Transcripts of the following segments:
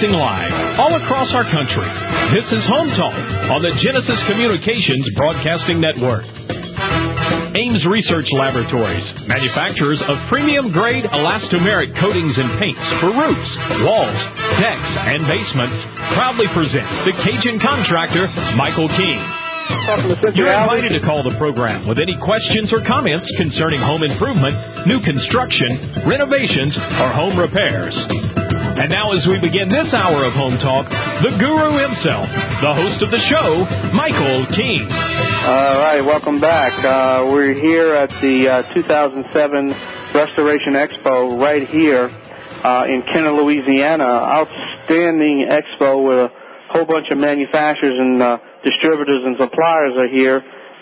broadcasting live all across our country. This is Home Talk on the Genesis Communications Broadcasting Network. Ames Research Laboratories, manufacturers of premium-grade elastomeric coatings and paints for roofs, walls, decks, and basements, proudly presents the Cajun contractor, Michael King. You're invited to call the program with any questions or comments concerning home improvement, new construction, renovations, or home repairs. And now as we begin this hour of Home Talk, the guru himself, the host of the show, Michael King. All right, welcome back. We're here at the 2007 Restoration Expo right here in Kenner, Louisiana. Outstanding expo with a whole bunch of manufacturers and distributors and suppliers are here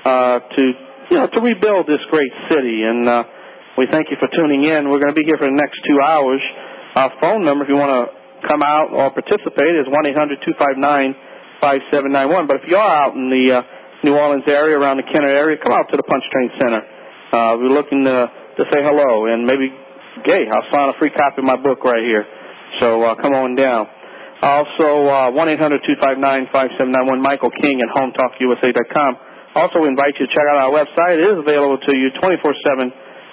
to rebuild this great city. And we thank you for tuning in. We're going to be here for the next 2 hours. Our phone number, if you want to come out or participate, is 1-800-259-5791. But if you are out in the New Orleans area, around the Kenner area, come out to the Punch Train Center. We're looking to say hello and maybe, hey, I'll sign a free copy of my book right here. So come on down. Also, 1-800-259-5791, Michael King at HomeTalkUSA.com. Also, we invite you to check out our website. It is available to you 24/7,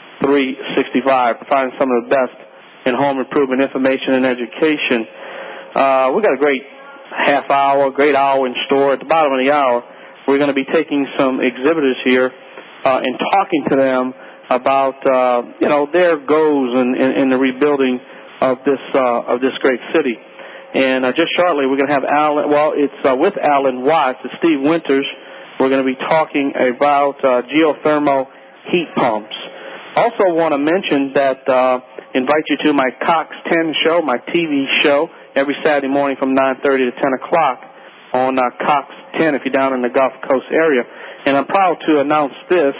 365, providing some of the best in home improvement information and education. We've got a great half hour, great hour in store. At the bottom of the hour, we're going to be taking some exhibitors here and talking to them about, their goals in the rebuilding of this great city. And just shortly, we're going to have with Alan Watts and Steve Winters. We're going to be talking about geothermal heat pumps. Also want to mention that invite you to my Cox 10 show, my TV show, every Saturday morning from 9:30 to 10 o'clock on Cox 10 if you're down in the Gulf Coast area. And I'm proud to announce this.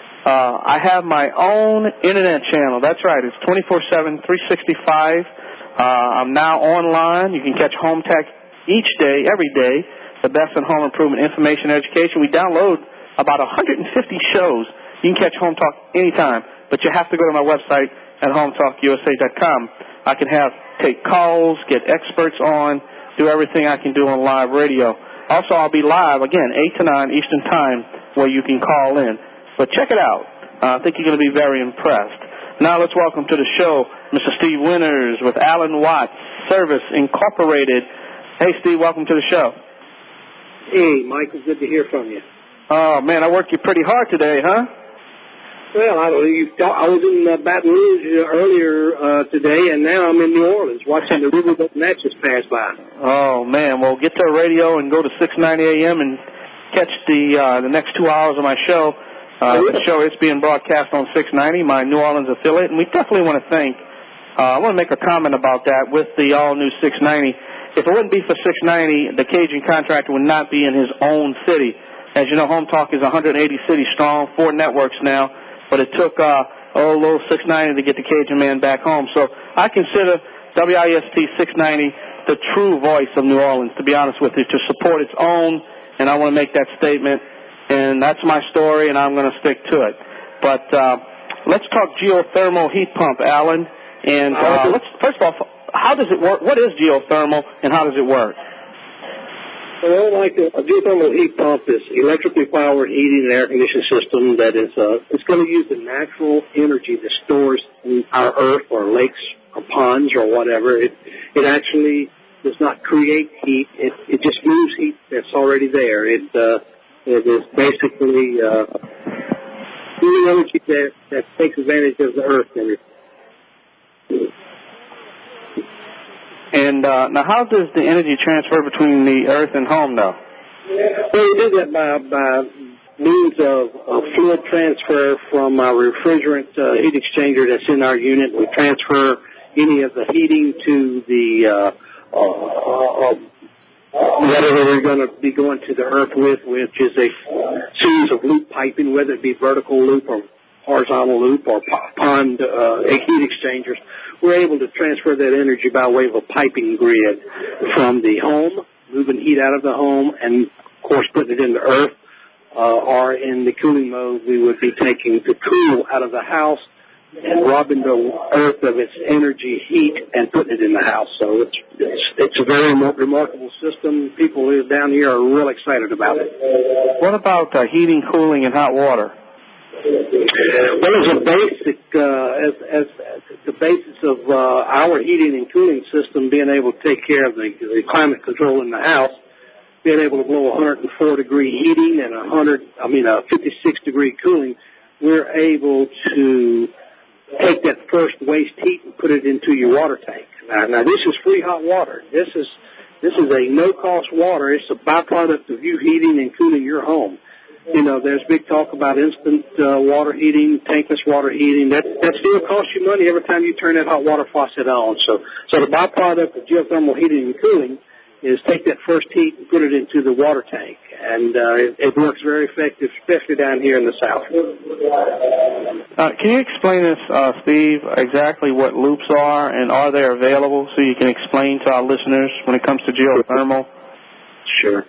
I have my own internet channel. That's right. It's 24/7, 365. I'm now online. You can catch Home Tech each day, every day, the best in home improvement information and education. We download about 150 shows. You can catch Home Talk anytime, but you have to go to my website at HomeTalkUSA.com. I can take calls, get experts on, do everything I can do on live radio. Also, I'll be live, again, 8 to 9 Eastern Time, where you can call in. But check it out. I think you're going to be very impressed. Now let's welcome to the show Mr. Steve Winters with Alan Watts Service Incorporated. Hey, Steve, welcome to the show. Hey, Michael, good to hear from you. Oh, man, I worked you pretty hard today, huh? Well, I was in Baton Rouge earlier today, and now I'm in New Orleans watching the Riverboat Natchez pass by. Oh, man, well, get to the radio and go to 690 AM and catch the next 2 hours of my show. The show is being broadcast on 690, my New Orleans affiliate, and we definitely want to thank, I want to make a comment about that with the all-new 690. If it wouldn't be for 690, the Cajun contractor would not be in his own city. As you know, Home Talk is 180 cities strong, 4 networks now, but it took little 690 to get the Cajun man back home. So I consider WIST 690 the true voice of New Orleans, to be honest with you, to support its own, and I want to make that statement. And that's my story, and I'm going to stick to it. But let's talk geothermal heat pump, Alan. And first of all, how does it work? What is geothermal, and how does it work? Well, like a geothermal heat pump is electrically powered heating and air conditioning system that is it's going to use the natural energy that stores in our earth or lakes or ponds or whatever. It actually does not create heat. It just moves heat that's already there. It is basically the energy that takes advantage of the earth energy. And now, how does the energy transfer between the earth and home, though? Well, we do that by means of fluid transfer from our refrigerant heat exchanger that's in our unit. We transfer any of the heating to the whatever we're going to be going to the earth with, which is a series of loop piping, whether it be vertical loop or horizontal loop or pond heat exchangers. We're able to transfer that energy by way of a piping grid from the home, moving heat out of the home, and, of course, putting it in the earth. Or in the cooling mode, we would be taking the cool out of the house robbing the earth of its energy, heat, and putting it in the house. So it's a very remarkable system. People who live down here are real excited about it. What about heating, cooling, and hot water? Well, as a basic, as the basis of our heating and cooling system, being able to take care of the climate control in the house, being able to blow 104-degree heating and 56-degree cooling, we're able to take that first waste heat and put it into your water tank. Now this is free hot water. This is a no-cost water. It's a byproduct of you heating and cooling your home. You know, there's big talk about instant water heating, tankless water heating. That still costs you money every time you turn that hot water faucet on. So the byproduct of geothermal heating and cooling is take that first heat and put it into the water tank. And it works very effective, especially down here in the South. Can you explain this, Steve, exactly what loops are, and are they available so you can explain to our listeners when it comes to geothermal? Sure.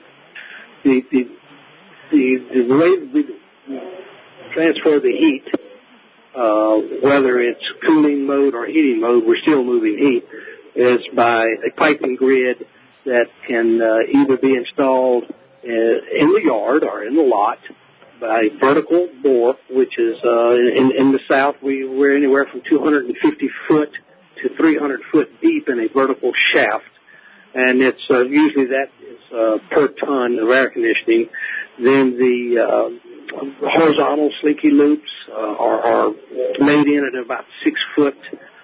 The way we transfer the heat, whether it's cooling mode or heating mode, we're still moving heat, is by a piping grid that can either be installed in the yard or in the lot by vertical bore, which is in the South, we're anywhere from 250 foot to 300 foot deep in a vertical shaft. And it's usually that is per ton of air conditioning. Then the horizontal slinky loops are made in at about 6 foot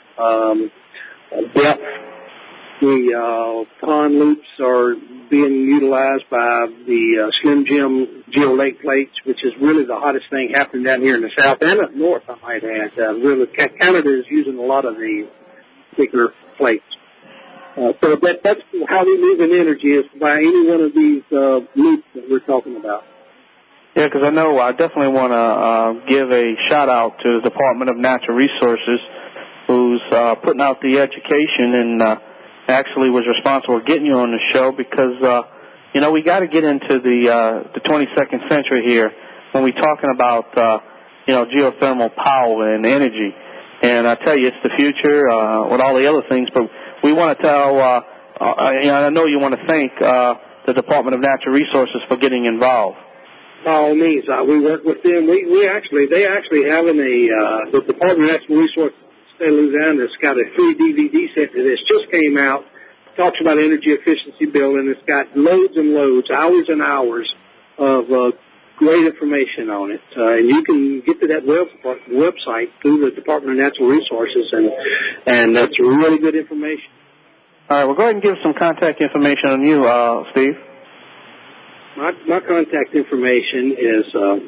depth. The pond loops are being utilized by the Slim Jim geolake plates, which is really the hottest thing happening down here in the South and up north, I might add. Really, Canada is using a lot of the thicker plates. So that's how we move in energy, is by any one of these loops that we're talking about. Yeah, because I know I definitely want to give a shout-out to the Department of Natural Resources, who's putting out the education and actually was responsible for getting you on the show because, we got to get into the 22nd century here when we're talking about, geothermal power and energy. And I tell you, it's the future with all the other things, but we want to tell, I know you want to thank the Department of Natural Resources for getting involved. By all means, we work with them. They actually having the Department of Natural Resources of the State of Louisiana has got a free DVD set that just came out. Talks about energy efficiency building. It's got loads and loads, hours and hours of great information on it. And you can get to that website through the Department of Natural Resources, and that's really good information. All right, well, go ahead and give some contact information on you, Steve. My contact information is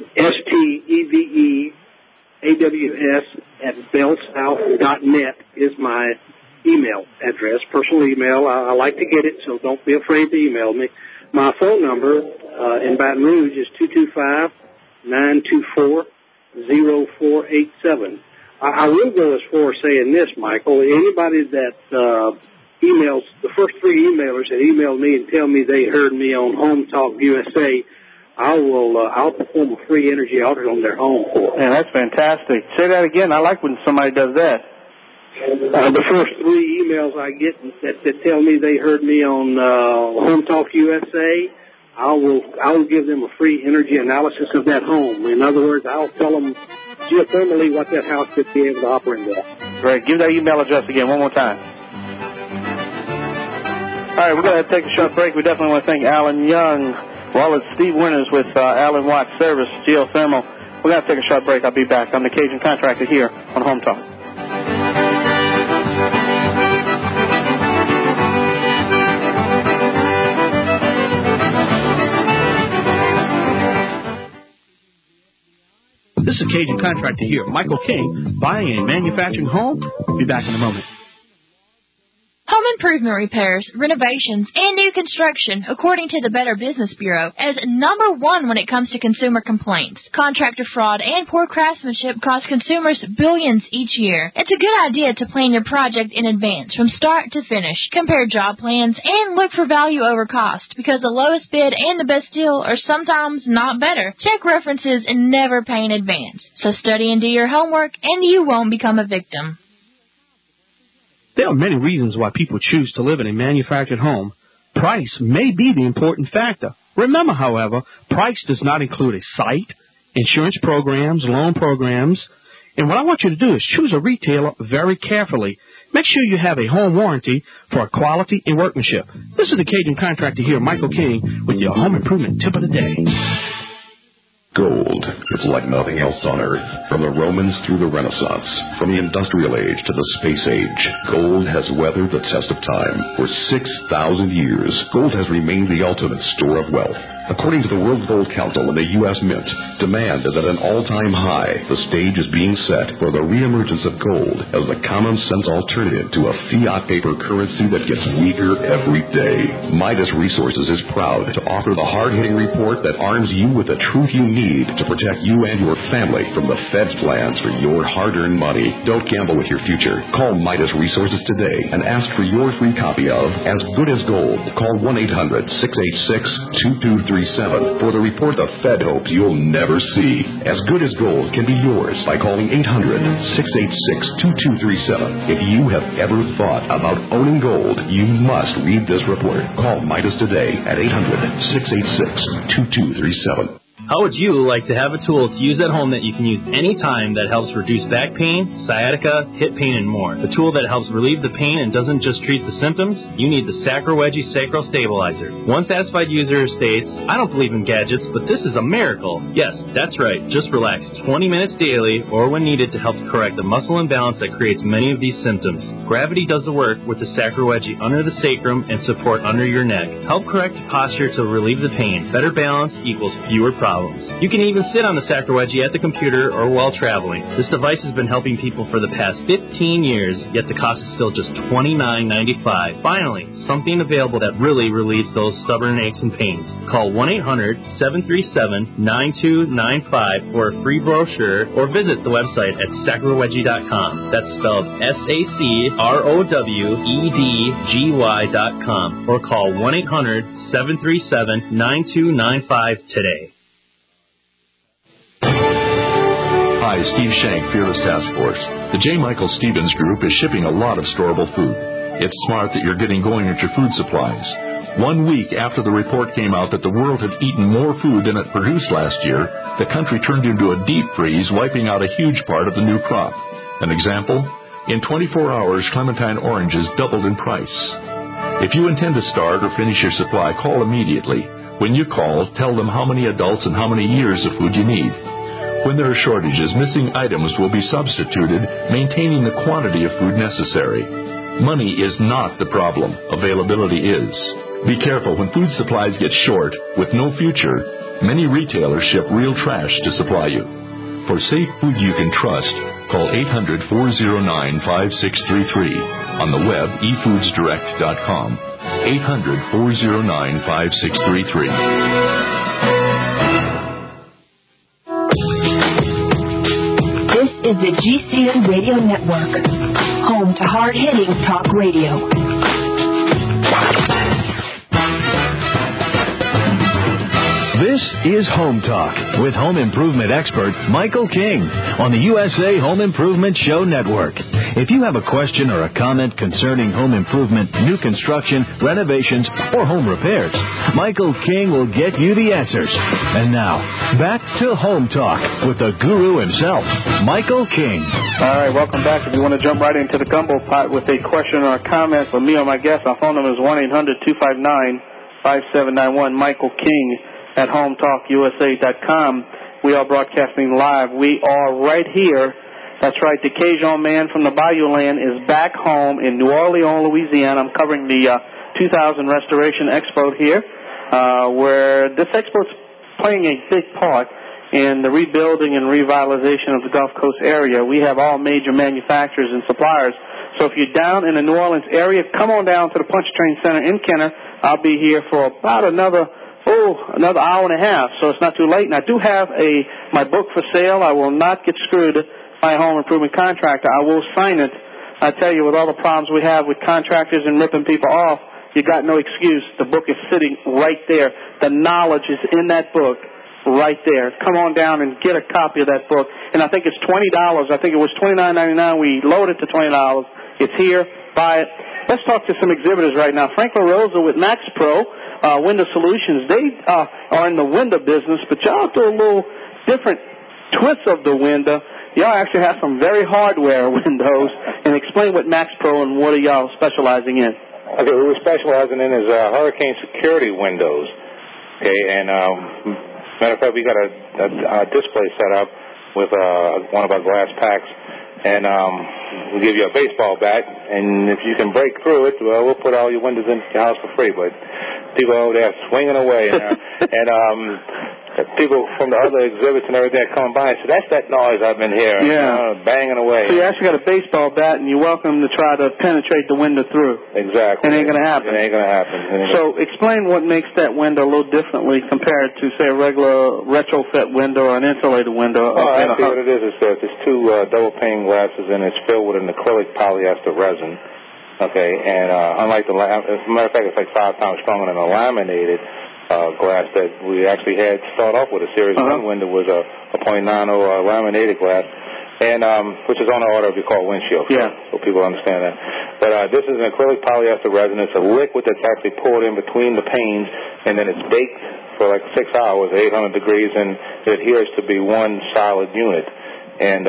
steveaws@bellsouth.net is my email address, personal email. I like to get it, so don't be afraid to email me. My phone number in Baton Rouge is 225-924-0487. I will go as far as saying this, Michael. Anybody that emails, the first 3 emailers that email me and tell me they heard me on Home Talk USA, I'll perform a free energy audit on their home for them. Man, that's fantastic. Say that again. I like when somebody does that. The first 3 emails I get that tell me they heard me on Home Talk USA, I will give them a free energy analysis of that home. In other words, I'll tell them geothermally what that house could be able to operate at. Great. Give that email address again one more time. All right, we're going to take a short break. We definitely want to thank Alan Young. Well, it's Steve Winters with Alan Watts Service Geothermal. We're going to take a short break. I'll be back. I'm the Cajun Contractor here on Home Talk. This is Cajun Contractor here, Michael King, buying and manufacturing home. Be back in a moment. Home improvement repairs, renovations, and new construction, according to the Better Business Bureau, as number one when it comes to consumer complaints. Contractor fraud and poor craftsmanship cost consumers billions each year. It's a good idea to plan your project in advance from start to finish. Compare job plans and look for value over cost, because the lowest bid and the best deal are sometimes not better. Check references and never pay in advance. So study and do your homework, and you won't become a victim. There are many reasons why people choose to live in a manufactured home. Price may be the important factor. Remember, however, price does not include a site, insurance programs, loan programs. And what I want you to do is choose a retailer very carefully. Make sure you have a home warranty for quality and workmanship. This is the Cajun contractor here, Michael King, with your home improvement tip of the day. Gold. It's like nothing else on Earth. From the Romans through the Renaissance, from the Industrial Age to the Space Age, gold has weathered the test of time. For 6,000 years, gold has remained the ultimate store of wealth. According to the World Gold Council and the U.S. Mint, demand is at an all-time high. The stage is being set for the reemergence of gold as the common-sense alternative to a fiat paper currency that gets weaker every day. Midas Resources is proud to offer the hard-hitting report that arms you with the truth you need to protect you and your family from the Fed's plans for your hard-earned money. Don't gamble with your future. Call Midas Resources today and ask for your free copy of As Good as Gold. Call 1-800-686-2237 for the report the Fed hopes you'll never see. As Good as Gold can be yours by calling 800-686-2237. If you have ever thought about owning gold, you must read this report. Call Midas today at 800-686-2237. How would you like to have a tool to use at home that you can use anytime that helps reduce back pain, sciatica, hip pain, and more? A tool that helps relieve the pain and doesn't just treat the symptoms? You need the Sacro-Wedgie Sacral Stabilizer. One satisfied user states, I don't believe in gadgets, but this is a miracle. Yes, that's right. Just relax 20 minutes daily or when needed to help correct the muscle imbalance that creates many of these symptoms. Gravity does the work with the Sacro-Wedgie under the sacrum and support under your neck. Help correct posture to relieve the pain. Better balance equals fewer problems. You can even sit on the Sacro-Wedgie at the computer or while traveling. This device has been helping people for the past 15 years, yet the cost is still just $29.95. Finally, something available that really relieves those stubborn aches and pains. Call 1-800-737-9295 for a free brochure or visit the website at sacrowedgie.com. That's spelled SACROWEDGY.com or call 1-800-737-9295 today. Hi, Steve Shank, Fearless Task Force. The J. Michael Stevens Group is shipping a lot of storable food. It's smart that you're getting going at your food supplies. 1 week after the report came out that the world had eaten more food than it produced last year, the country turned into a deep freeze, wiping out a huge part of the new crop. An example? In 24 hours, clementine oranges doubled in price. If you intend to start or finish your supply, call immediately. When you call, tell them how many adults and how many years of food you need. When there are shortages, missing items will be substituted, maintaining the quantity of food necessary. Money is not the problem. Availability is. Be careful when food supplies get short, with no future. Many retailers ship real trash to supply you. For safe food you can trust, call 800-409-5633. On the web, efoodsdirect.com. 800-409-5633. Is the GCN Radio Network, home to hard-hitting talk radio. This is Home Talk with home improvement expert Michael King on the USA Home Improvement Show Network. If you have a question or a comment concerning home improvement, new construction, renovations, or home repairs, Michael King will get you the answers. And now, back to Home Talk with the guru himself, Michael King. All right, welcome back. If you want to jump right into the gumbo pot with a question or a comment for me or my guest, our phone number is 1-800-259-5791. Michael King at HomeTalkUSA.com. We are broadcasting live. We are right here. That's right. The Cajun man from the Bayou Land is back home in New Orleans, Louisiana. I'm covering the 2000 Restoration Expo here, where this expo is playing a big part in the rebuilding and revitalization of the Gulf Coast area. We have all major manufacturers and suppliers So if you're down in the New Orleans area, come on down to the Punch Train Center in Kenner. I'll be here for about another hour and a half, so it's not too late. And I do have my book for sale. I will not get screwed by a home improvement contractor. I will sign it. I tell you, with all the problems we have with contractors and ripping people off, you got no excuse. The book is sitting right there. The knowledge is in that book right there. Come on down and get a copy of that book. And I think it's $20. I think it was $29.99. We lowered it to $20. It's here. Buy it. Let's talk to some exhibitors right now. Frank LaRosa with Max Pro Window Solutions. They are in the window business, but y'all do a little different twist of the window. Y'all actually have some very hardware windows. And explain what Max Pro and what are y'all specializing in? Okay, what we're specializing in is hurricane security windows. Okay, and matter of fact, we got a display set up with one of our glass packs, and we'll give you a baseball bat, and if you can break through it, well, we'll put all your windows in your house for free. But people over there swinging away, and people from the other exhibits and everything that come by and say, that's that noise I've been hearing, banging away. So you actually got a baseball bat, and you're welcome to try to penetrate the window through. Exactly. It ain't going to happen. It ain't going to happen. So explain what makes that window a little differently compared to, say, a regular retrofit window or an insulated window. Actually what it is there's two double pane glasses, and it's filled with an acrylic polyester resin. Okay, and unlike as a matter of fact, it's like 5 times stronger than a laminated glass that we actually had to start off with. A Series 1 window was a .90 laminated glass, and which is on the order of your car windshield, so people understand that. But this is an acrylic polyester resin. It's a liquid that's actually poured in between the panes, and then it's baked for like 6 hours, 800 degrees, and it adheres to be one solid unit. And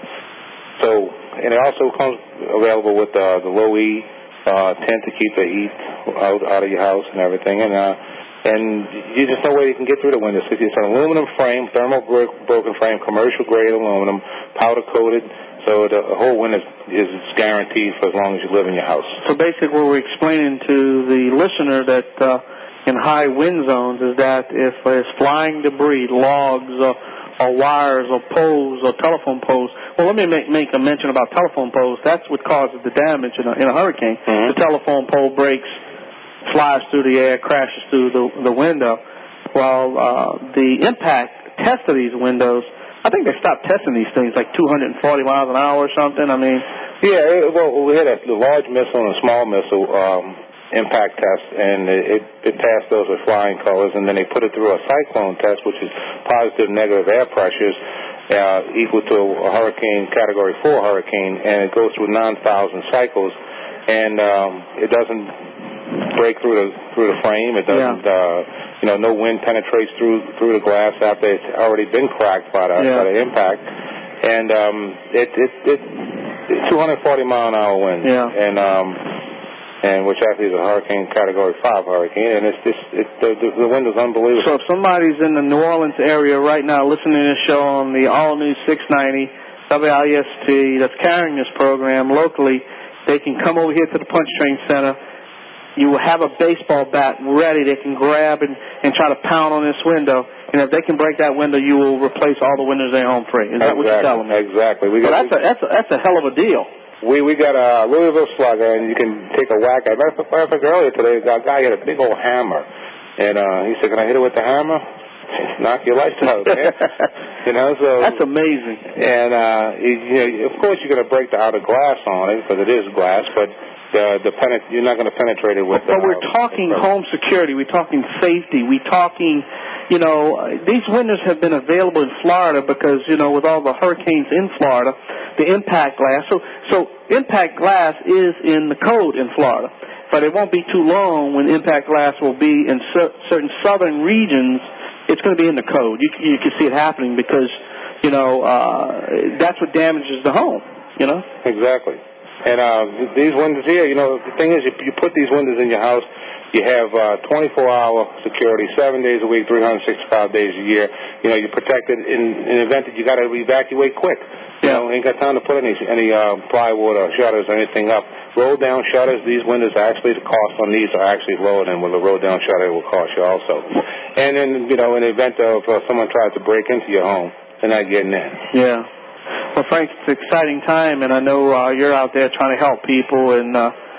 and it also comes available with the low E tint to keep the heat out of your house and everything. And you just no way you can get through the windows. It's an aluminum frame, thermal broken frame, commercial grade aluminum, powder coated. So the whole window is guaranteed for as long as you live in your house. So basically what we're explaining to the listener that in high wind zones is that if there's flying debris, logs or wires or poles or telephone poles. Well, let me make a mention about telephone poles. That's what causes the damage in a hurricane. The telephone pole breaks, flies through the air, crashes through the window. Well, the impact test of these windows, I think they stopped testing these things like 240 miles an hour or something. I mean, well, we had a large missile and a small missile impact test, and it passed those with flying colors, and then they put it through a cyclone test, which is positive and negative air pressures equal to a hurricane, Category 4 hurricane, and it goes through 9,000 cycles, and it doesn't break through the frame. It doesn't, no wind penetrates through the glass after it's already been cracked by the impact, and it's 240 mile an hour wind, and which actually is a hurricane, Category 5 hurricane, and the wind is unbelievable. So if somebody's in the New Orleans area right now listening to this show on the all-new 690 WIST that's carrying this program locally, they can come over here to the Punch Train Center. You will have a baseball bat ready they can grab and try to pound on this window. And if they can break that window, you will replace all the windows in your home free. Is that what you're telling me? Exactly. That's a hell of a deal. We got a Louisville Slugger, and you can take a whack at it. Matter of fact, earlier today, a guy had a big old hammer, and he said, "Can I hit it with the hammer?" Knock your lights out, man. So that's amazing. And of course, you're going to break the outer glass on it because it is glass, but you're not going to penetrate it with. But we're talking home security. We're talking safety. We're talking. These windows have been available in Florida because, with all the hurricanes in Florida, the impact glass. So impact glass is in the code in Florida, but it won't be too long when impact glass will be in certain southern regions. It's going to be in the code. You can see it happening because, that's what damages the home, Exactly. And these windows here, the thing is, if you put these windows in your house, you have 24-hour security, 7 days a week, 365 days a year. You're protected in an event that you got to evacuate quick. Ain't got time to put any plywood or shutters or anything up. Roll down shutters. These windows the cost on these are actually lower than with a roll down shutter it will cost you also. And then in the event of someone tries to break into your home, they're not getting in. Yeah. Well, Frank, it's an exciting time, and I know you're out there trying to help people, and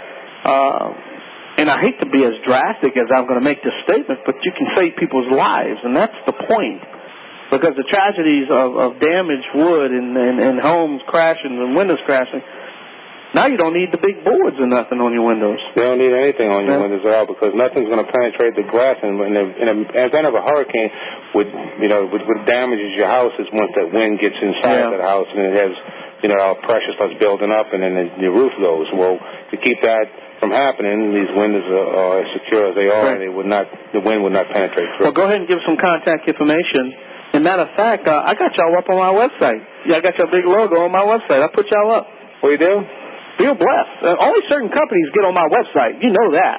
I hate to be as drastic as I'm going to make this statement, but you can save people's lives, and that's the point. Because the tragedies of damaged wood and homes crashing and windows crashing, now you don't need the big boards or nothing on your windows. You don't need anything on your windows at all because nothing's going to penetrate the glass. And in an event of a hurricane, what damages your house is once that wind gets inside that house and it has, all pressure starts building up and then the roof goes. Well, to keep that from happening, these windows are as secure as they are, and the wind would not penetrate through. Well, go ahead and give some contact information. As a matter of fact, I got y'all up on my website. Yeah, I got your big logo on my website. I put y'all up. What do you do? Feel blessed. Only certain companies get on my website. You know that.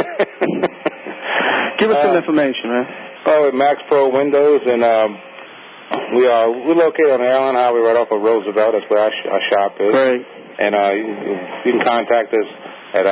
Give us some information, man. Oh, at Max Pro Windows, and we're located on Airline Highway right off of Roosevelt. That's where our shop is. Great. And you can contact us at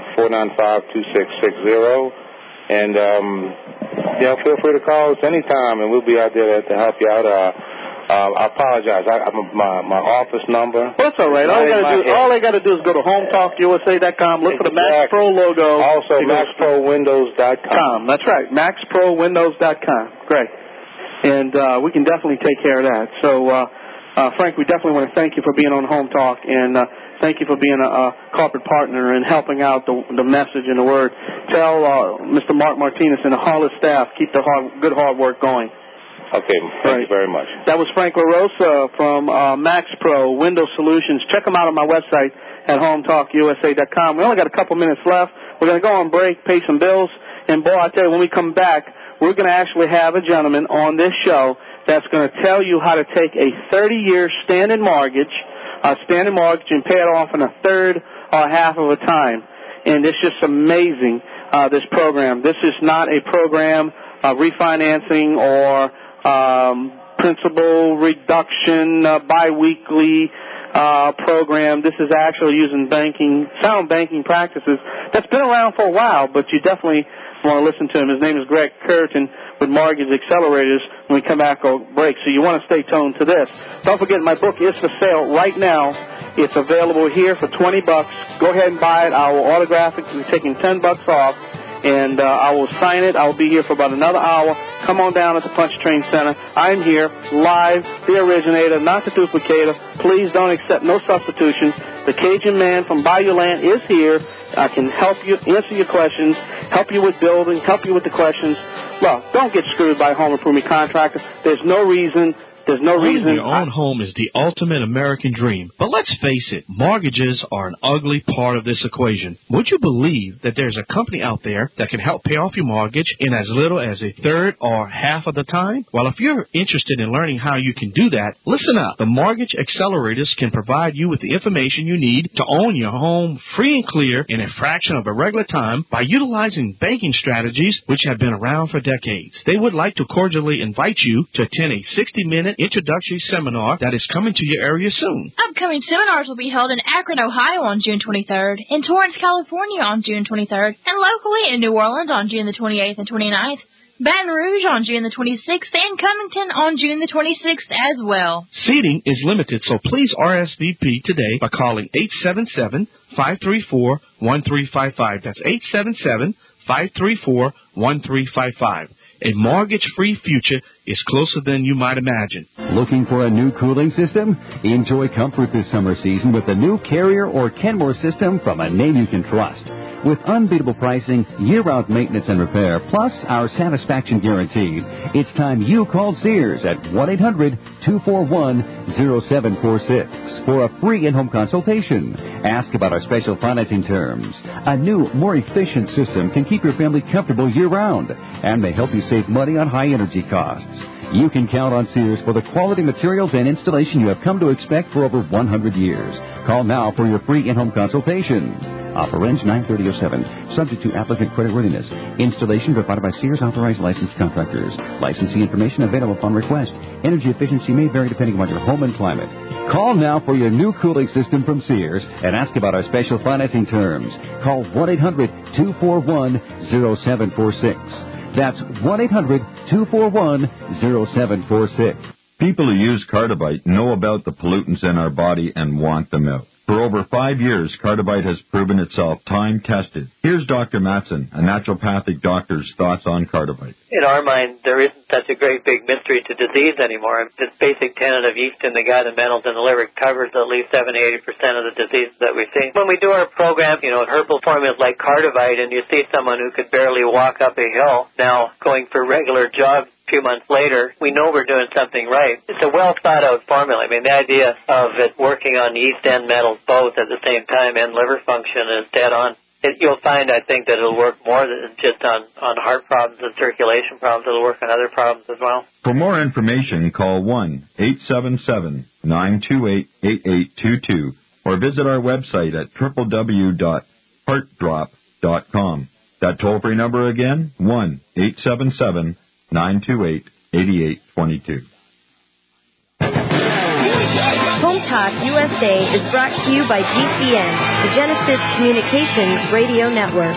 495-2660. And, feel free to call us anytime, and we'll be out there to help you out. I apologize. My office number. Well, that's all right. All they got to do is go to HometalkUSA.com, look for the Max Pro logo. Also, MaxProWindows.com. That's right, MaxProWindows.com. Great. And we can definitely take care of that. So, Frank, we definitely want to thank you for being on Home Talk, and thank you for being a corporate partner and helping out the message and the word. Tell Mr. Mark Martinez and the Harless staff, keep the good hard work going. Okay, thank you very much. That was Frank LaRosa from Max Pro Window Solutions. Check them out on my website at HomeTalkUSA.com. We only got a couple minutes left. We're going to go on break, pay some bills, and boy, I tell you, when we come back, we're going to actually have a gentleman on this show that's going to tell you how to take a 30-year standing mortgage and pay it off in a third or half of a time. And it's just amazing, this program. This is not a program of refinancing or principal reduction, biweekly program. This is actually using sound banking practices that's been around for a while, but you definitely want to listen to him. His name is Greg Curtin with Mortgage Accelerators when we come back on break. So you want to stay tuned to this. Don't forget, my book is for sale right now. It's available here for $20. Go ahead and buy it. I will autograph it. We're taking $10 off, and I will sign it. I will be here for about another hour. Come on down at the Punch Train Center. I'm here live, the originator, not the duplicator. Please don't accept no substitution. The Cajun man from Bayou Land is here. I can help you, answer your questions, help you with building, help you with the questions. Well, don't get screwed by a home improvement contractor. There's no reason. Owning your own home is the ultimate American dream. But let's face it, mortgages are an ugly part of this equation. Would you believe that there's a company out there that can help pay off your mortgage in as little as a third or half of the time? Well, if you're interested in learning how you can do that, listen up. The Mortgage Accelerators can provide you with the information you need to own your home free and clear in a fraction of a regular time by utilizing banking strategies which have been around for decades. They would like to cordially invite you to attend a 60-minute introductory seminar that is coming to your area soon. Upcoming seminars will be held in Akron, Ohio on June 23rd, in Torrance, California on June 23rd, and locally in New Orleans on June the 28th and 29th, Baton Rouge on June the 26th, and Cummington on June the 26th as well. Seating is limited, so please RSVP today by calling 877-534-1355. That's 877-534-1355. A mortgage-free future is closer than you might imagine. Looking for a new cooling system? Enjoy comfort this summer season with the new Carrier or Kenmore system from a name you can trust. With unbeatable pricing, year-round maintenance and repair, plus our satisfaction guarantee, it's time you called Sears at 1-800-241-0746 for a free in-home consultation. Ask about our special financing terms. A new, more efficient system can keep your family comfortable year-round and may help you save money on high energy costs. You can count on Sears for the quality materials and installation you have come to expect for over 100 years. Call now for your free in-home consultation. Offer ends 9/30/07. Subject to applicant creditworthiness. Installation provided by Sears authorized licensed contractors. Licensing information available upon request. Energy efficiency may vary depending on your home and climate. Call now for your new cooling system from Sears and ask about our special financing terms. Call 1-800-241-0746. That's 1-800-241-0746. People who use Cardivite know about the pollutants in our body and want them out. For over 5 years, Cardivite has proven itself time-tested. Here's Dr. Matson, a naturopathic doctor's thoughts on Cardivite. In our mind, there isn't such a great big mystery to disease anymore. This basic tenet of yeast in the gut and metals in the liver covers at least 70-80% of the diseases that we see. When we do our program, herbal formulas like Cardivite, and you see someone who could barely walk up a hill now going for regular jogs, few months later, we know we're doing something right. It's a well-thought-out formula. I mean, the idea of it working on yeast and metals both at the same time and liver function is dead on. You'll find, I think, that it'll work more than just on heart problems and circulation problems. It'll work on other problems as well. For more information, call 1-877-928-8822 or visit our website at www.heartdrop.com. That toll-free number again, 1-877-928-8822. Home Talk USA is brought to you by GCN, the Genesis Communications Radio Network.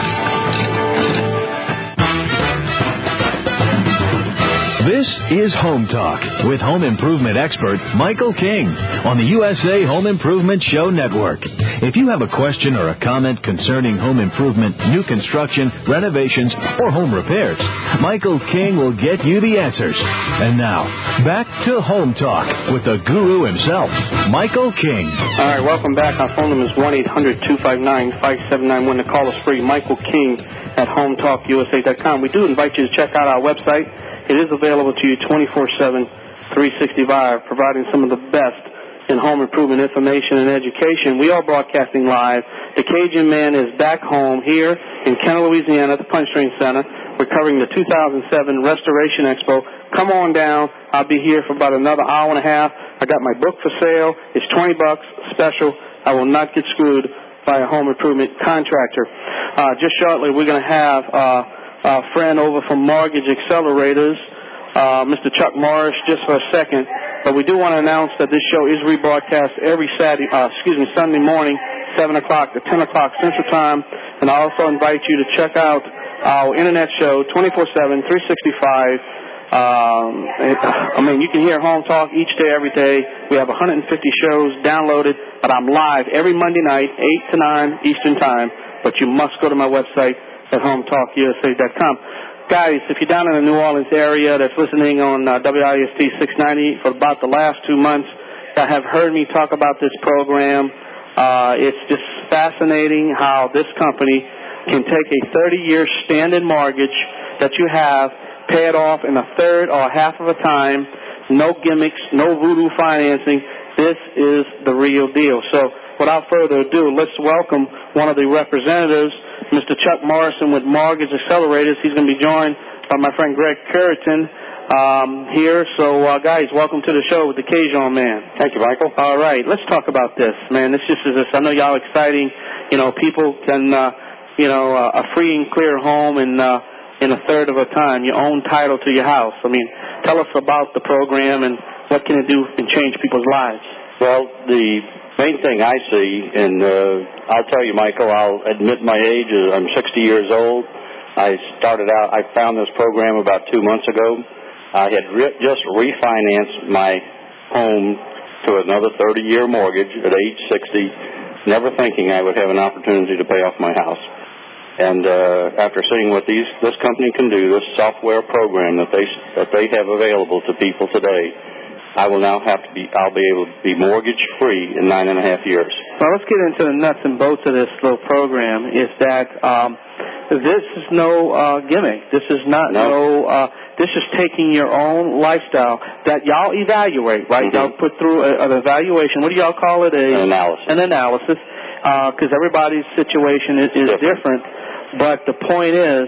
This is Home Talk with home improvement expert Michael King on the USA Home Improvement Show Network. If you have a question or a comment concerning home improvement, new construction, renovations, or home repairs, Michael King will get you the answers. And now, back to Home Talk with the guru himself, Michael King. All right, welcome back. Our phone number is 1-800-259-5791. The call is free. Michael King at HomeTalkUSA.com. We do invite you to check out our website. It is available to you 24/7, 365, providing some of the best in home improvement information and education. We are broadcasting live. The Cajun Man is back home here in Kenner, Louisiana, at the Punch Drink Center. We're covering the 2007 Restoration Expo. Come on down. I'll be here for about another hour and a half. I got my book for sale. It's $20 special. I will not get screwed by a home improvement contractor. Just shortly, we're going to have a friend over from Mortgage Accelerators, Mr. Chuck Morris, just for a second. But we do want to announce that this show is rebroadcast every Sunday morning, 7 o'clock to 10 o'clock Central Time. And I also invite you to check out our internet show 24/7, 365. You can hear Home Talk each day, every day. We have 150 shows downloaded, but I'm live every Monday night, 8 to 9 Eastern Time. But you must go to my website at HomeTalkUSA.com. Guys, if you're down in the New Orleans area that's listening on WIST 690 for about the last 2 months, that have heard me talk about this program, it's just fascinating how this company can take a 30-year standard mortgage that you have, pay it off in a third or half of a time, no gimmicks, no voodoo financing. This is the real deal. So without further ado, let's welcome one of the representatives, Mr. Chuck Morrison with Mortgage Accelerators. He's going to be joined by my friend Greg Curriton here. So, guys, welcome to the show with the Cajun Man. Thank you, Michael. All right, let's talk about this, man. This just is this. I know y'all exciting. People can, a free and clear home in a third of a time, your own title to your house. I mean, tell us about the program and what can it do and change people's lives. Well, the main thing I see, and I'll tell you, Michael, I'll admit my age. I'm 60 years old. I found this program about 2 months ago. I had just refinanced my home to another 30-year mortgage at age 60, never thinking I would have an opportunity to pay off my house. And after seeing what this company can do, this software program that they have available to people today, I'll be able to be mortgage free in 9.5 years. Well, let's get into the nuts and bolts of this little program. Is that this is no gimmick. This is not this is taking your own lifestyle that y'all evaluate, right? Mm-hmm. Y'all put through an evaluation. What do y'all call it? An analysis. An analysis, because everybody's situation is different. But the point is,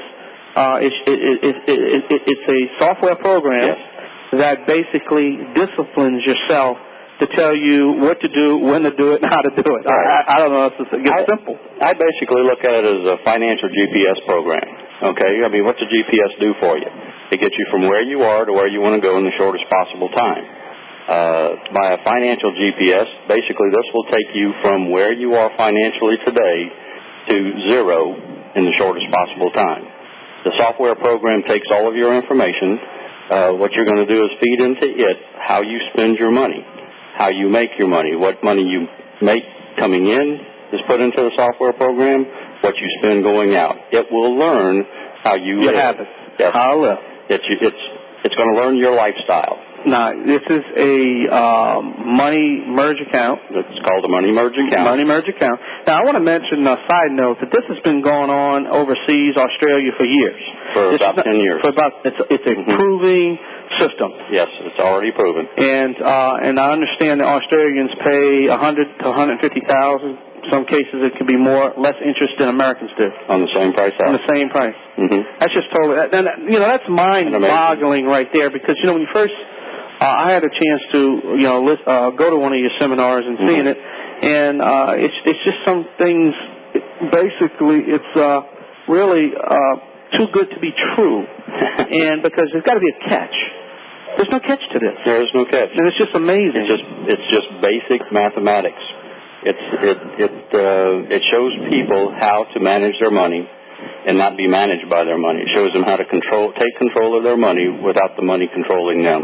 it's a software program. Yes. That basically disciplines yourself to tell you what to do, when to do it, and how to do it. I don't know if it's simple. I basically look at it as a financial GPS program, okay? I mean, what's a GPS do for you? It gets you from where you are to where you want to go in the shortest possible time. By a financial GPS, basically this will take you from where you are financially today to zero in the shortest possible time. The software program takes all of your information, What you're going to do is feed into it how you spend your money, how you make your money, what money you make coming in is put into the software program, what you spend going out. It will learn how you live. Habits. Yes. How I live. It's going to learn your lifestyle. Now, this is a money merge account. It's called a money merge account. Money merge account. Now, I want to mention a side note that this has been going on overseas, Australia, for years. For about 10 years. It's a proving system. Yes, it's already proven. And I understand that Australians pay $100,000 to $150,000. Some cases it could be less interest than Americans do. On the same price. On the same price. Mm-hmm. That's just totally. That's mind-boggling right there, because when you first, I had a chance to go to one of your seminars and seeing it, and it's just some things. Basically, it's really too good to be true, and because there's got to be a catch. There's no catch to this. There is no catch, and it's just amazing. It's just basic mathematics. It shows people how to manage their money and not be managed by their money. It shows them how to take control of their money without the money controlling them.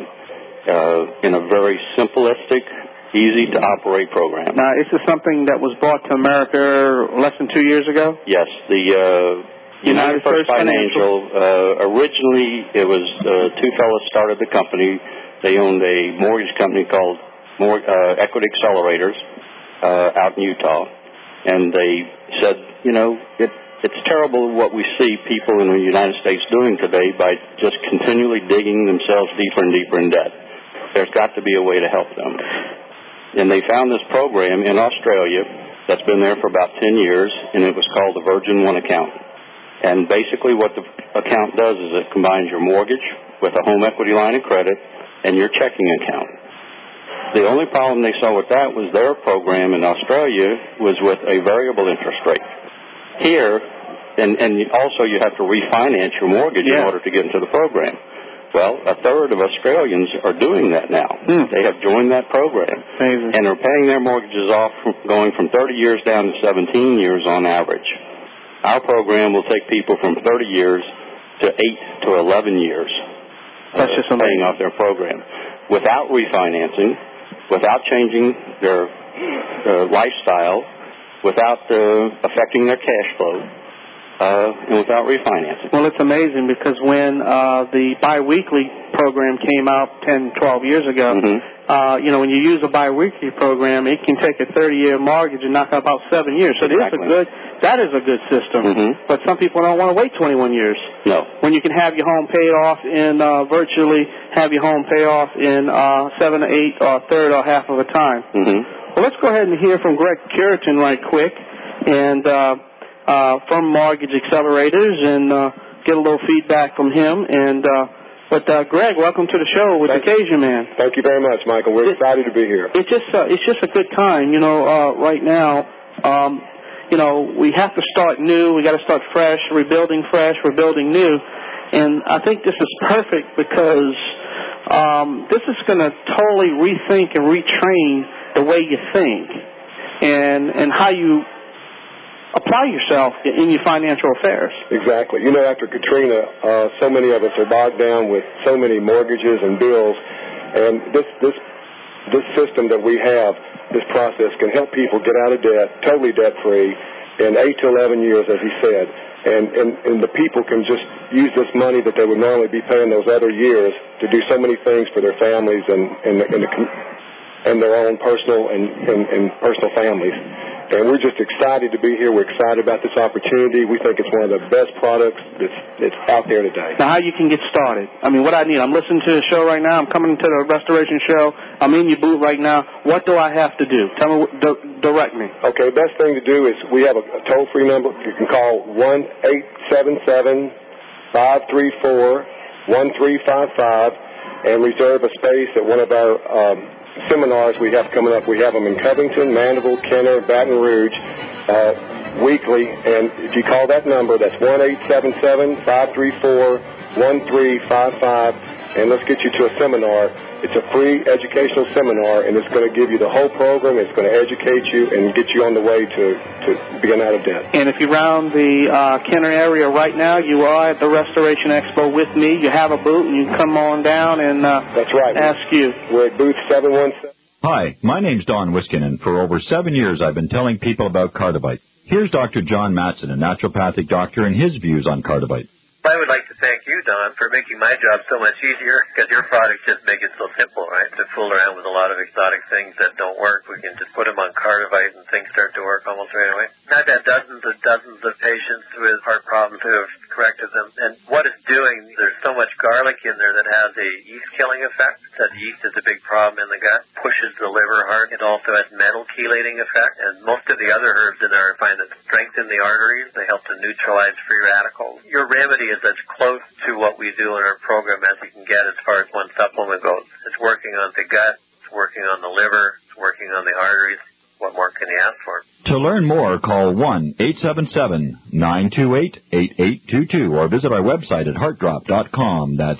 In a very simplistic, easy-to-operate program. Now, is this something that was brought to America less than 2 years ago? Yes. The United First Financial, originally it was two fellows started the company. They owned a mortgage company called Equity Accelerators out in Utah. And they said, it's terrible what we see people in the United States doing today by just continually digging themselves deeper and deeper in debt. There's got to be a way to help them. And they found this program in Australia that's been there for about 10 years, and it was called the Virgin One account. And basically what the account does is it combines your mortgage with a home equity line of credit and your checking account. The only problem they saw with that was their program in Australia was with a variable interest rate. Here, and also you have to refinance your mortgage in order to get into the program. Well, a third of Australians are doing that now. They have joined that program. Amazing. And they're paying their mortgages off going from 30 years down to 17 years on average. Our program will take people from 30 years to 8 to 11 years. That's just paying off their program without refinancing, without changing their lifestyle, without affecting their cash flow, and without refinancing. Well, it's amazing because when the biweekly program came out 10, 12 years ago, when you use a biweekly program, it can take a 30-year mortgage and knock out about 7 years. So that is a good system. But some people don't want to wait 21 years. No. When you can have your home paid off in virtually have your home pay off in 7 to 8 or a third or half of a time. Well, let's go ahead and hear from Greg Curitan right quick, and from Mortgage Accelerators, and get a little feedback from him. But Greg, welcome to the show with Occasion Man. Thank you very much, Michael. We're excited to be here. It's just a good time, right now. We have to start new. We got to start fresh, rebuilding new. And I think this is perfect because this is going to totally rethink and retrain the way you think and how you apply yourself in your financial affairs. Exactly. After Katrina, so many of us are bogged down with so many mortgages and bills, and this system that we have, this process can help people get out of debt, totally debt-free, in 8 to 11 years, as he said. And the people can just use this money that they would normally be paying those other years to do so many things for their families and their own personal and personal families. And we're just excited to be here. We're excited about this opportunity. We think it's one of the best products that's out there today. Now, how you can get started? I mean, what I need, I'm listening to the show right now. I'm coming to the restoration show. I'm in your booth right now. What do I have to do? Tell me, direct me. Okay, best thing to do is we have a toll-free number. You can call 1-877-534-1355 and reserve a space at one of our seminars we have coming up. We have them in Covington, Mandeville, Kenner, Baton Rouge weekly. And if you call that number, that's 1-877-534-1355, and let's get you to a seminar. It's a free educational seminar, and it's going to give you the whole program. It's going to educate you and get you on the way to being out of debt. And if you're around the Kenner area right now, you are at the Restoration Expo with me. You have a booth, and you can come on down and that's right. Ask you. We're at booth 717. Hi, my name's Don Wiskinen. For over 7 years, I've been telling people about Cardivite. Here's Dr. John Matson, a naturopathic doctor, and his views on Cardivite. I would like to thank you, Don, for making my job so much easier, because your products just make it so simple, right? To fool around with a lot of exotic things that don't work, we can just put them on Cardivite and things start to work almost right away. I've had dozens of patients with heart problems who have corrected them, and what it's doing, there's so much garlic in there that has a yeast-killing effect. That yeast is a big problem in the gut, pushes the liver hard. It also has metal chelating effect, and most of the other herbs in there I find that strengthen the arteries. They help to neutralize free radicals. Your remedy is as close to what we do in our program as you can get as far as one supplement goes. It's working on the gut, it's working on the liver, it's working on the arteries. What more can you ask for? To learn more, call 1-877-928-8822 or visit our website at heartdrop.com. That's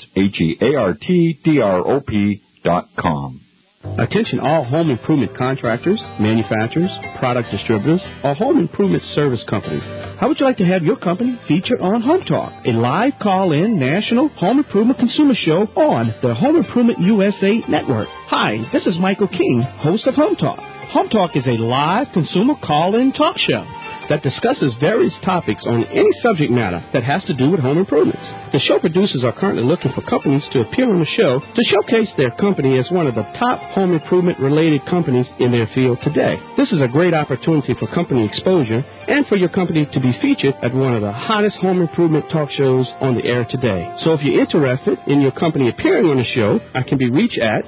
HEARTDROP.com. Attention all home improvement contractors, manufacturers, product distributors, or home improvement service companies. How would you like to have your company featured on Home Talk, a live call-in national home improvement consumer show on the Home Improvement USA Network? Hi, this is Michael King, host of Home Talk. Home Talk is a live consumer call-in talk show that discusses various topics on any subject matter that has to do with home improvements. The show producers are currently looking for companies to appear on the show to showcase their company as one of the top home improvement-related companies in their field today. This is a great opportunity for company exposure and for your company to be featured at one of the hottest home improvement talk shows on the air today. So if you're interested in your company appearing on the show, I can be reached at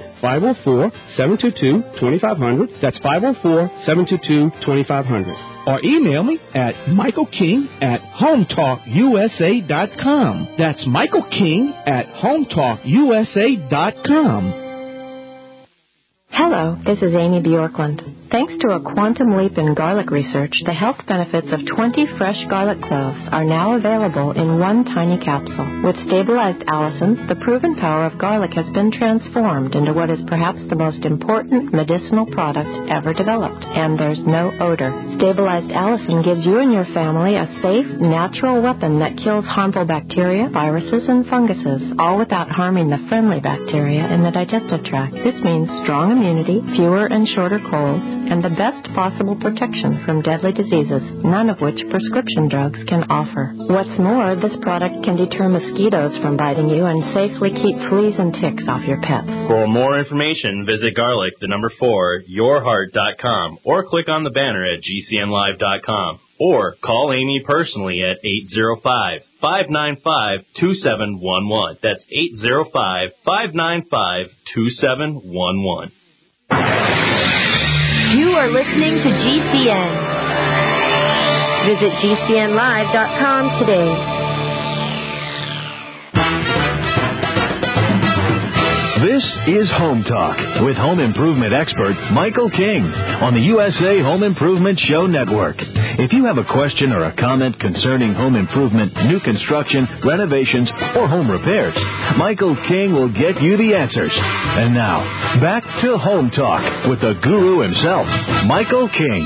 504-722-2500. That's 504-722-2500. Or email me at michaelking@hometalkusa.com. That's michaelking@hometalkusa.com. Hello, this is Amy Bjorklund. Thanks to a quantum leap in garlic research, the health benefits of 20 fresh garlic cloves are now available in one tiny capsule. With stabilized allicin, the proven power of garlic has been transformed into what is perhaps the most important medicinal product ever developed, and there's no odor. Stabilized allicin gives you and your family a safe, natural weapon that kills harmful bacteria, viruses, and funguses, all without harming the friendly bacteria in the digestive tract. This means strong immunity, fewer and shorter colds, and the best possible protection from deadly diseases, none of which prescription drugs can offer. What's more, this product can deter mosquitoes from biting you and safely keep fleas and ticks off your pets. For more information, visit garlic, 4, yourheart.com, or click on the banner at gcnlive.com, or call Amy personally at 805-595-2711. That's 805-595-2711. You are listening to GCN. Visit GCNlive.com today. This is Home Talk with home improvement expert Michael King on the USA Home Improvement Show Network. If you have a question or a comment concerning home improvement, new construction, renovations, or home repairs, Michael King will get you the answers. And now, back to Home Talk with the guru himself, Michael King.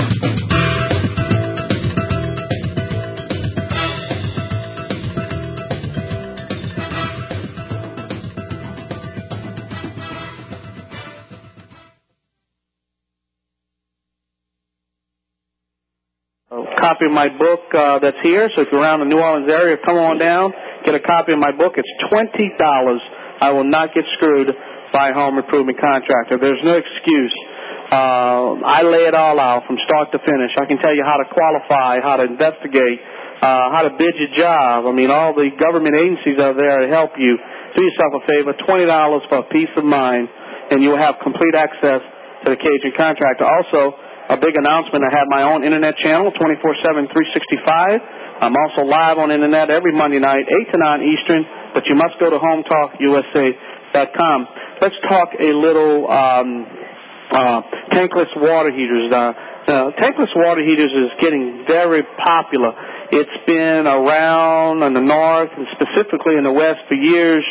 Copy of my book that's here. So if you're around the New Orleans area, come on down, get a copy of my book. It's $20. I will not get screwed by a home improvement contractor. There's no excuse. I lay it all out from start to finish. I can tell you how to qualify, how to investigate, how to bid your job. I mean, all the government agencies are there to help you. Do yourself a favor, $20 for a peace of mind, and you'll have complete access to the Cajun contractor. Also, a big announcement, I have my own internet channel, 24/7, 365. I'm also live on internet every Monday night, 8 to 9 Eastern, but you must go to HometalkUSA.com. Let's talk a little tankless water heaters. Tankless water heaters is getting very popular. It's been around in the north and specifically in the west for years.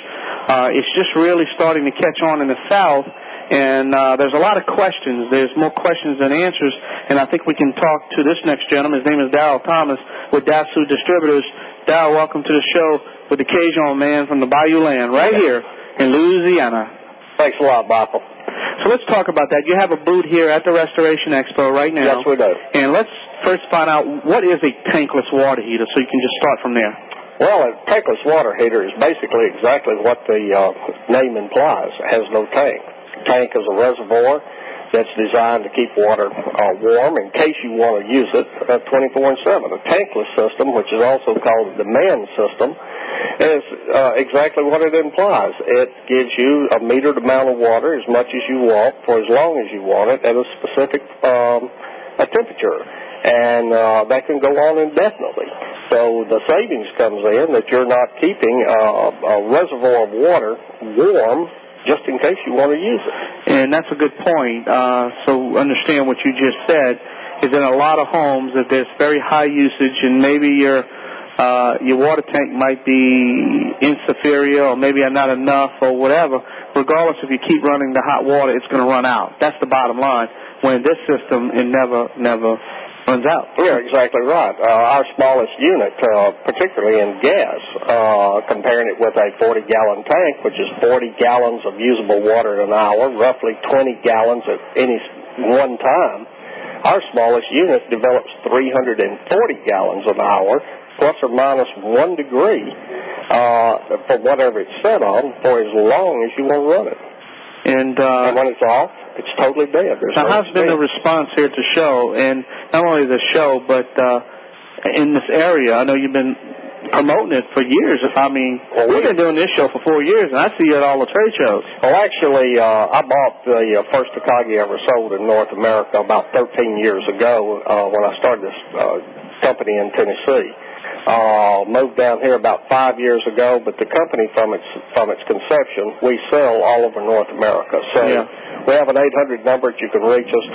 It's just really starting to catch on in the South, and there's a lot of questions. There's more questions than answers, and I think we can talk to this next gentleman. His name is Darrell Thomas with Dasu Distributors. Darrell, welcome to the show with the Cajun Man from the Bayou Land right here in Louisiana. Thanks a lot, Michael. So let's talk about that. You have a booth here at the Restoration Expo right now. Yes, we do. And let's first find out what is a tankless water heater, so you can just start from there. Well, a tankless water heater is basically exactly what the name implies. It has no tank. Tank is a reservoir that's designed to keep water warm in case you want to use it 24/7. A tankless system, which is also called a demand system, is exactly what it implies. It gives you a metered amount of water as much as you want for as long as you want it at a specific temperature. And that can go on indefinitely. So the savings comes in that you're not keeping a reservoir of water warm just in case you want to use it. And that's a good point. So understand what you just said is in a lot of homes that there's very high usage, and maybe your water tank might be inferior or maybe not enough or whatever. Regardless, if you keep running the hot water, it's going to run out. That's the bottom line. When this system, it never runs out. Yeah, exactly right. Our smallest unit, particularly in gas, comparing it with a 40-gallon tank, which is 40 gallons of usable water an hour, roughly 20 gallons at any one time, our smallest unit develops 340 gallons an hour, plus or minus 1 degree for whatever it's set on for as long as you want to run it. And when it's off, it's totally dead. Now, how's been the response here at the show? And not only the show, but in this area, I know you've been promoting it for years. I mean, we've been doing this show for 4 years, and I see you at all the trade shows. Well, actually, I bought the first Takagi ever sold in North America about 13 years ago when I started this company in Tennessee. Moved down here about 5 years ago, but the company from its conception, we sell all over North America. So we have an 800 number that you can reach us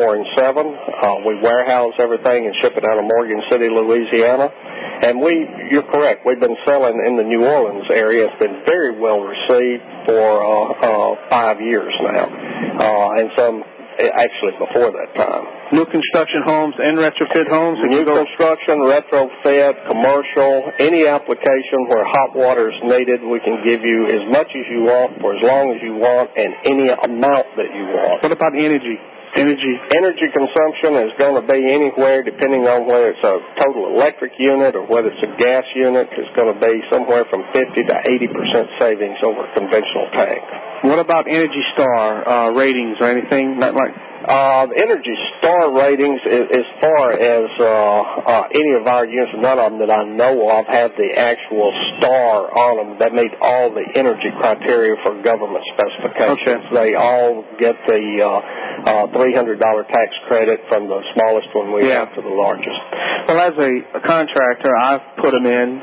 24/7. We warehouse everything and ship it out of Morgan City, Louisiana. And you're correct, we've been selling in the New Orleans area. It's been very well received for 5 years now, and some actually before that time. New construction homes and retrofit homes? New construction, retrofit, commercial, any application where hot water is needed, we can give you as much as you want for as long as you want and any amount that you want. What about energy? Energy consumption is going to be anywhere, depending on whether it's a total electric unit or whether it's a gas unit. It's going to be somewhere from 50 to 80% savings over a conventional tank. What about Energy Star ratings or anything? Not like Energy Star ratings, as far as any of our units, none of them that I know of have the actual star on them that meet all the energy criteria for government specifications. Okay. They all get the $300 tax credit from the smallest one we have to the largest. Well, as a contractor, I've put them in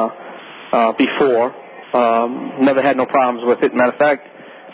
before. Never had no problems with it. Matter of fact,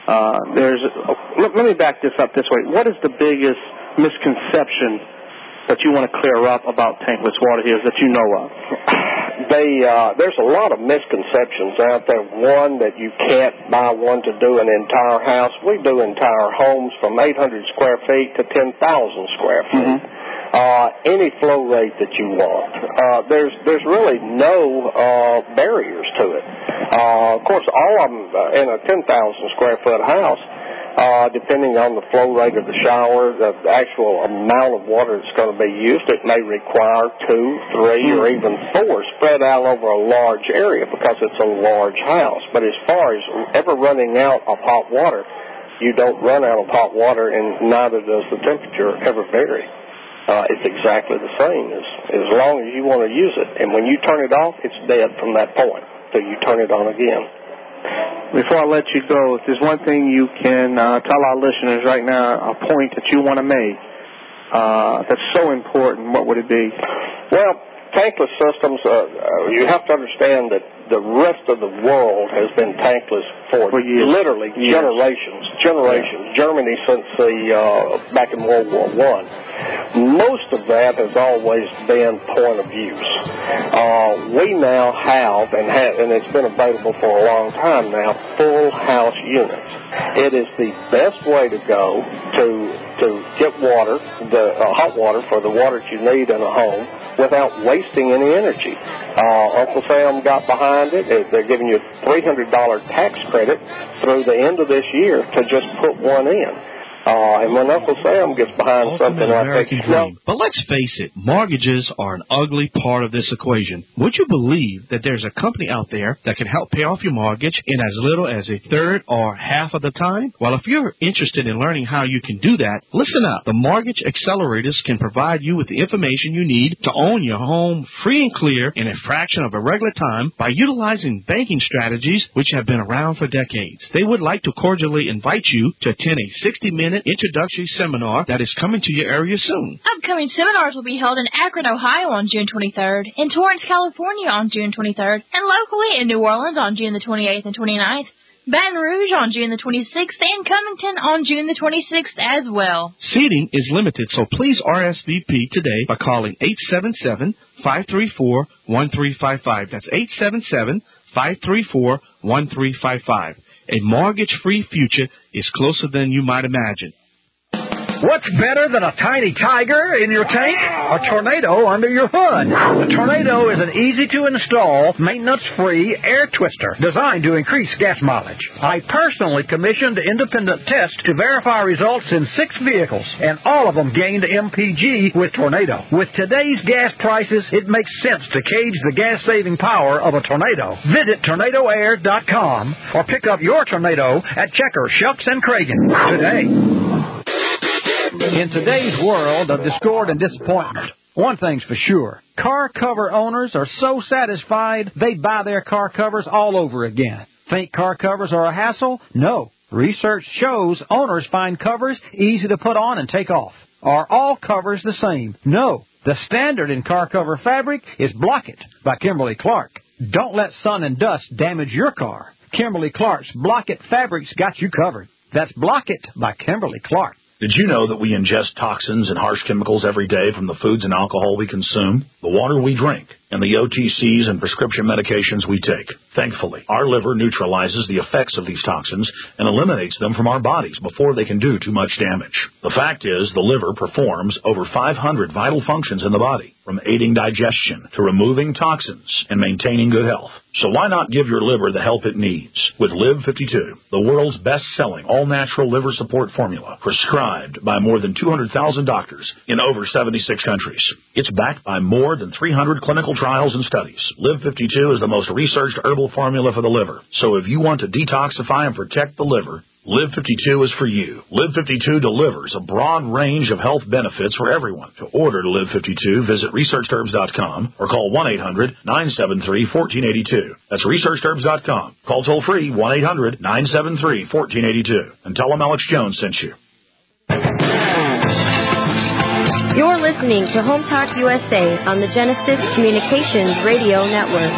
let me back this up this way. What is the biggest misconception that you want to clear up about tankless water heaters that you know of? There's a lot of misconceptions out there. One, that you can't buy one to do an entire house. We do entire homes from 800 square feet to 10,000 square feet. Mm-hmm. Any flow rate that you want. There's really no barriers to it. Of course, all of them in a 10,000 square foot house, depending on the flow rate of the shower, the actual amount of water that's going to be used, it may require 2, 3, or even 4 spread out over a large area because it's a large house. But as far as ever running out of hot water, you don't run out of hot water, and neither does the temperature ever vary. It's exactly the same as long as you want to use it. And when you turn it off, it's dead from that point till you turn it on again. Before I let you go, if there's one thing you can tell our listeners right now, a point that you want to make that's so important, what would it be? Well, tankless systems, you have to understand that the rest of the world has been tankless for years. Literally generations. Yeah. Germany since back in World War I. Most of that has always been point of use. We now have, and it's been available for a long time now, full house units. It is the best way to go to get water, hot water for the water that you need in a home without wasting any energy. Uncle Sam got behind it. They're giving you a $300 tax credit through the end of this year to just put one in. And when Uncle Sam gets behind something like American that, dream. But let's face it, mortgages are an ugly part of this equation. Would you believe that there's a company out there that can help pay off your mortgage in as little as a third or half of the time? Well, if you're interested in learning how you can do that, listen up. The Mortgage Accelerators can provide you with the information you need to own your home free and clear in a fraction of a regular time by utilizing banking strategies which have been around for decades. They would like to cordially invite you to attend a 60-minute introductory seminar that is coming to your area soon. Upcoming seminars will be held in Akron, Ohio on June 23rd, in Torrance, California on June 23rd, and locally in New Orleans on June the 28th and 29th, Baton Rouge on June the 26th, and Cummington on June the 26th as well. Seating is limited, so please RSVP today by calling 877-534-1355. That's 877-534-1355. A mortgage-free future is closer than you might imagine. What's better than a tiny tiger in your tank? A Tornado under your hood. The Tornado is an easy-to-install, maintenance-free air twister designed to increase gas mileage. I personally commissioned independent tests to verify results in 6 vehicles, and all of them gained MPG with Tornado. With today's gas prices, it makes sense to gauge the gas-saving power of a Tornado. Visit TornadoAir.com or pick up your Tornado at Checker, Shucks, and Cragen today. In today's world of discord and disappointment, one thing's for sure. Car cover owners are so satisfied they buy their car covers all over again. Think car covers are a hassle? No. Research shows owners find covers easy to put on and take off. Are all covers the same? No. The standard in car cover fabric is Block-It by Kimberly-Clark. Don't let sun and dust damage your car. Kimberly-Clark's Block-It fabric's got you covered. That's Block-It by Kimberly-Clark. Did you know that we ingest toxins and harsh chemicals every day from the foods and alcohol we consume, the water we drink, and the OTCs and prescription medications we take? Thankfully, our liver neutralizes the effects of these toxins and eliminates them from our bodies before they can do too much damage. The fact is, the liver performs over 500 vital functions in the body, from aiding digestion to removing toxins and maintaining good health. So why not give your liver the help it needs with Live 52, the world's best-selling all-natural liver support formula, prescribed by more than 200,000 doctors in over 76 countries. It's backed by more than 300 clinical trials and studies. Live 52 is the most researched herbal formula for the liver. So if you want to detoxify and protect the liver, Live 52 is for you. Live 52 delivers a broad range of health benefits for everyone. To order Live 52, visit ResearchHerbs.com or call 1-800-973-1482. That's ResearchHerbs.com. Call toll-free 1-800-973-1482 and tell them Alex Jones sent you. You're listening to Home Talk USA on the Genesis Communications Radio Network.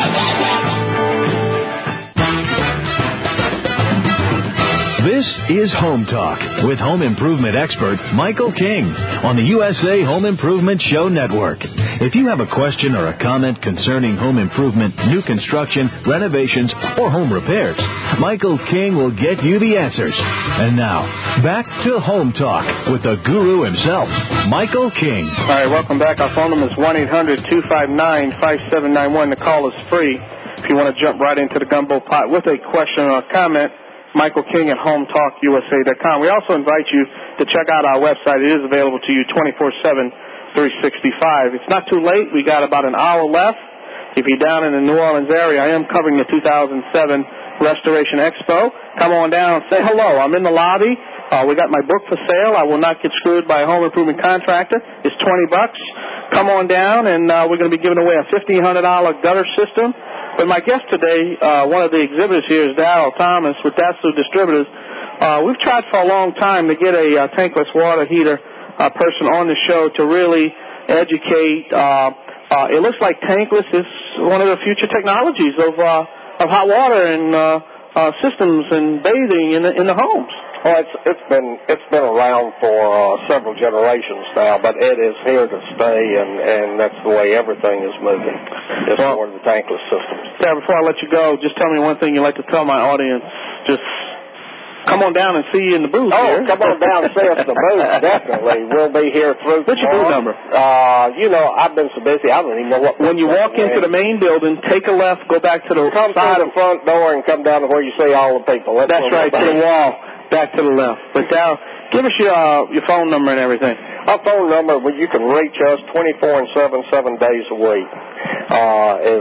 This is Home Talk with home improvement expert Michael King on the USA Home Improvement Show Network. If you have a question or a comment concerning home improvement, new construction, renovations, or home repairs, Michael King will get you the answers. And now, back to Home Talk with the guru himself, Michael King. All right, welcome back. Our phone number is 1-800-259-5791. The call is free. If you want to jump right into the gumbo pot with a question or a comment, Michael King at HomeTalkUSA.com. We also invite you to check out our website. It is available to you 24/7, 365. It's not too late. We got about an hour left. If you're down in the New Orleans area, I am covering the 2007 Restoration Expo. Come on down, say hello. I'm in the lobby. We got my book for sale. I Will Not Get Screwed by a Home Improvement Contractor. It's $20. Come on down, and we're going to be giving away a $1,500 gutter system. But my guest today, one of the exhibitors here is Darrell Thomas with Datsu Distributors. We've tried for a long time to get a tankless water heater person on the show to really educate. It looks like tankless is one of the future technologies of hot water and systems and bathing in the homes. Well, it's been around for several generations now, but it is here to stay, and that's the way everything is moving. It's more the tankless systems. Yeah, before I let you go, just tell me one thing you'd like to tell my audience. Just come on down and see you in the booth here. Come on down and see us in the booth, definitely. We'll be here through What's your booth number? I've been so busy, I don't even know what. When you walk into the main building, take a left, go back to the come side through the front door and come down to where you see all the people. That's right, to the wall, back to the left. But now, give us your phone number and everything. Our phone number, well, you can reach us 24/7, 7 days a week, is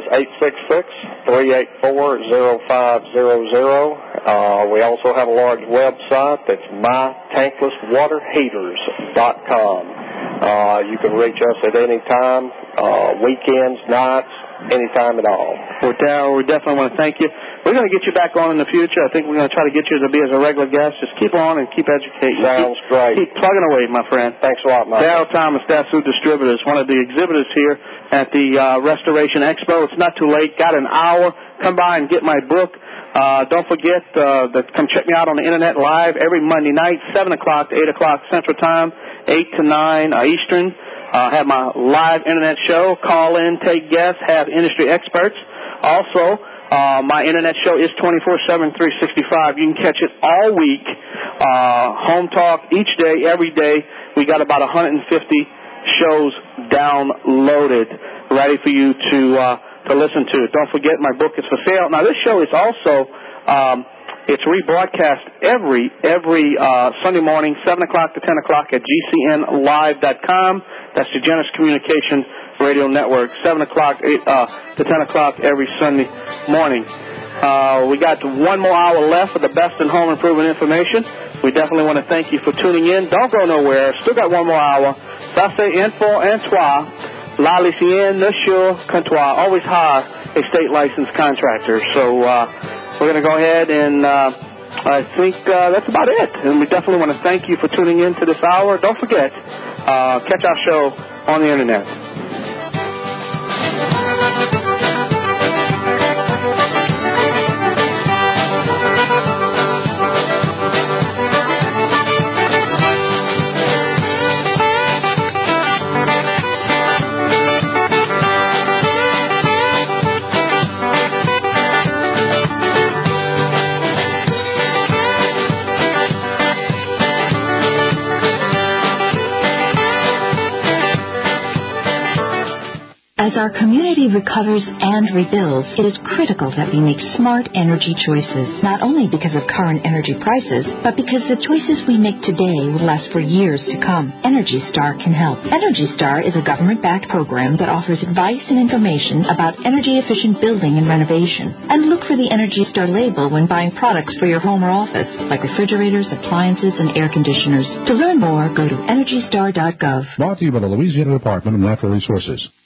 866-384-0500. We also have a large website that's mytanklesswaterheaters.com. You can reach us at any time, weekends, nights, anytime at all. Well, Darryl, we definitely want to thank you. We're going to get you back on in the future. I think we're going to try to get you to be as a regular guest. Just keep on and keep educating. Sounds great. Keep plugging away, my friend. Thanks a lot, Mike. Darryl Thomas, Dassu Distributors, one of the exhibitors here at the Restoration Expo. It's not too late. Got an hour. Come by and get my book. Don't forget that come check me out on the Internet live every Monday night, 7 o'clock to 8 o'clock Central Time, 8 to 9 Eastern. Have my live Internet show. Call in, take guests, have industry experts. Also, my Internet show is 24/7, 365. You can catch it all week. Home Talk each day, every day. We got about 150 shows downloaded, ready for you to listen to. Don't forget, my book is for sale. Now, this show is also it's rebroadcast every Sunday morning, 7 o'clock to 10 o'clock at GCNlive.com. That's the Genesis Communication Radio Network, 7 o'clock to 10 o'clock every Sunday morning. We got one more hour left for the best in home improvement information. We definitely want to thank you for tuning in. Don't go nowhere. Still got one more hour. Ça c'est info and toi. La Lycéenne, Monsieur Comptoir. Always hire a state licensed contractor. So we're going to go ahead and I think that's about it. And we definitely want to thank you for tuning in to this hour. Don't forget, catch our show on the Internet. As our community recovers and rebuilds, it is critical that we make smart energy choices, not only because of current energy prices, but because the choices we make today will last for years to come. Energy Star can help. Energy Star is a government-backed program that offers advice and information about energy-efficient building and renovation. And look for the Energy Star label when buying products for your home or office, like refrigerators, appliances, and air conditioners. To learn more, go to EnergyStar.gov. Brought to you by the Louisiana Department of Natural Resources.